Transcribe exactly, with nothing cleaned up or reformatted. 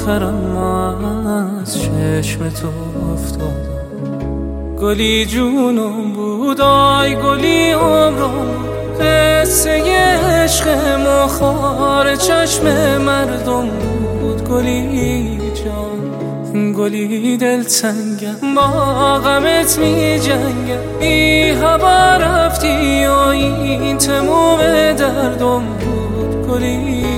آخرم از چشم تو افتادم. گلی جونم بود، آی گلی عمرم، قصه عشق مخار چشم مردم بود. گلی جان، گلی دلتنگم، با غمت می جنگم. بی هوا رفتی و این تموم دردم بود. گلی